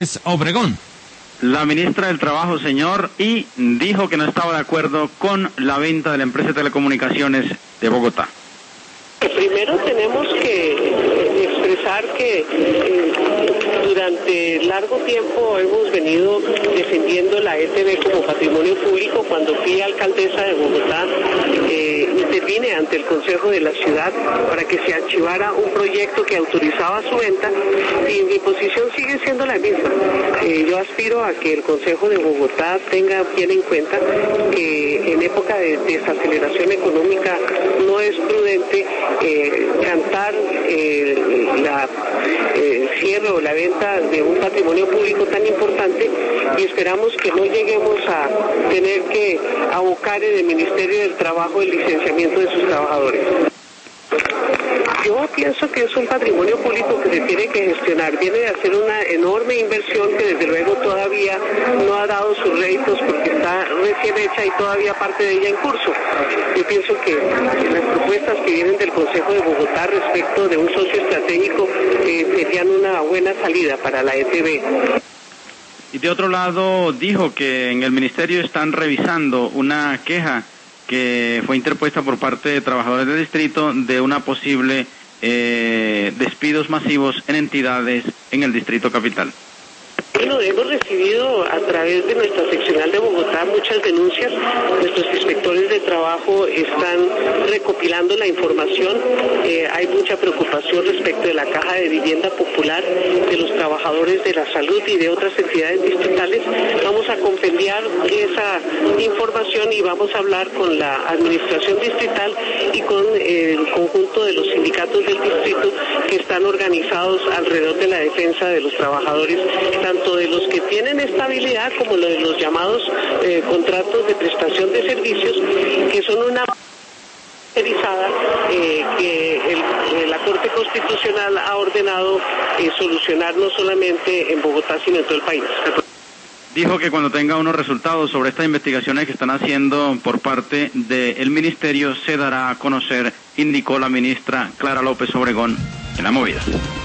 Obregón. La ministra del Trabajo, señor, y dijo que no estaba de acuerdo con la venta de la empresa de telecomunicaciones de Bogotá. Primero tenemos que expresar que durante largo tiempo hemos venido defendiendo la ETB como patrimonio público. Cuando fui alcaldesa de Bogotá, intervine ante el Consejo de la Ciudad para que se archivara un proyecto que autorizaba su venta, y mi posición sigue siendo la misma. Yo aspiro a que el Consejo de Bogotá tenga bien en cuenta que en época de desaceleración económica no es prudente cantar el cierre o la venta de un patrimonio público tan importante, y esperamos que no lleguemos a tener que abocar en el Ministerio del Trabajo el licenciamiento de sus trabajadores. Yo pienso que es un patrimonio público que se tiene que gestionar. Viene de hacer una enorme inversión que desde luego todavía no ha dado sus réditos porque está recién hecha y todavía parte de ella en curso. Yo pienso que las propuestas que vienen del Consejo de Bogotá respecto de un socio estratégico serían una buena salida para la ETB. Y de otro lado, dijo que en el ministerio están revisando una queja que fue interpuesta por parte de trabajadores del distrito de una posible despidos masivos en entidades en el distrito capital. Bueno, hemos recibido a través de nuestra seccional de Bogotá muchas denuncias. Nuestros inspectores de trabajo están recopilando la información. Hay mucha preocupación respecto de la caja de vivienda popular, de los trabajadores de la salud y de otras entidades distritales. Vamos a compendiar esa información y vamos a hablar con la administración distrital y con el conjunto de los sindicatos del distrito que están organizados alrededor de la defensa de los trabajadores, tanto de los que tienen estabilidad como de los llamados contratos de prestación de servicios, que son una que la Corte Constitucional ha ordenado solucionar no solamente en Bogotá, sino en todo el país. Dijo que cuando tenga unos resultados sobre estas investigaciones que están haciendo por parte del ministerio se dará a conocer, indicó la ministra Clara López Obregón en La Movida.